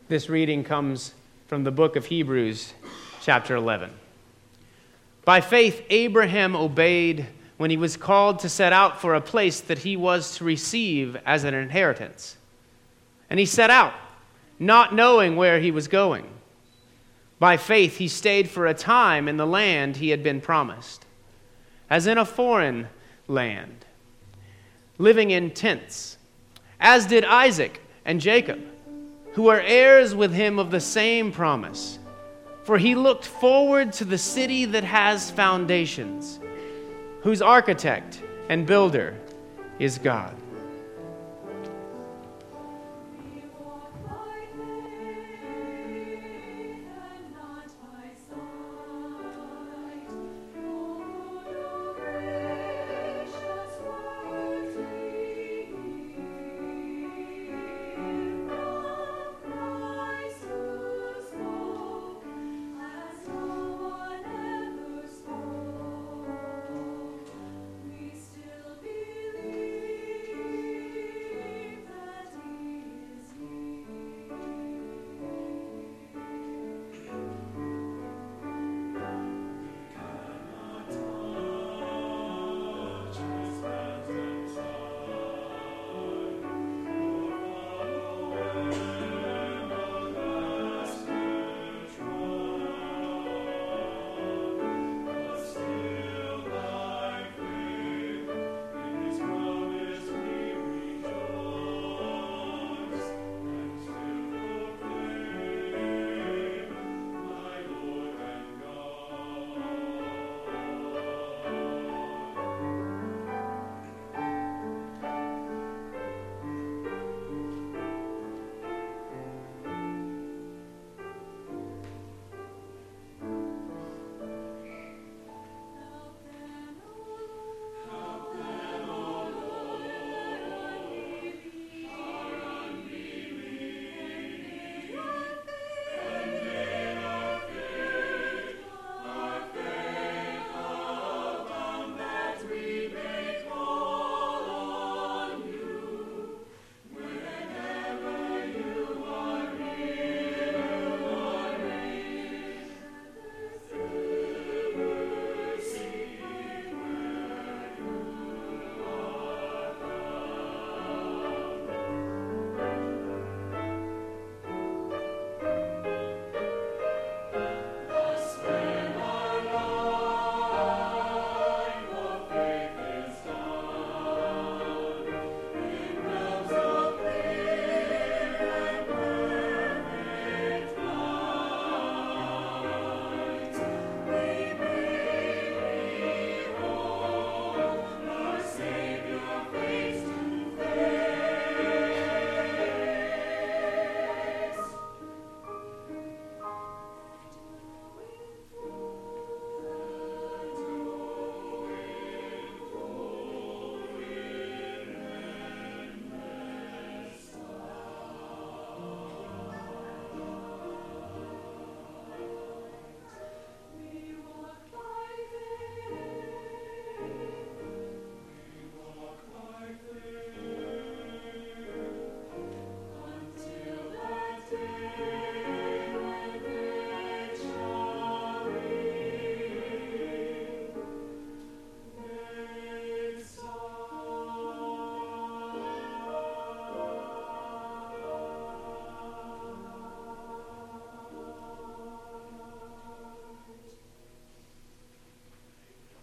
This reading comes from the book of Hebrews, chapter 11. By faith, Abraham obeyed when he was called to set out for a place that he was to receive as an inheritance. And he set out, not knowing where he was going. By faith, he stayed for a time in the land he had been promised, as in a foreign land, living in tents, as did Isaac and Jacob, who were heirs with him of the same promise. For he looked forward to the city that has foundations, whose architect and builder is God.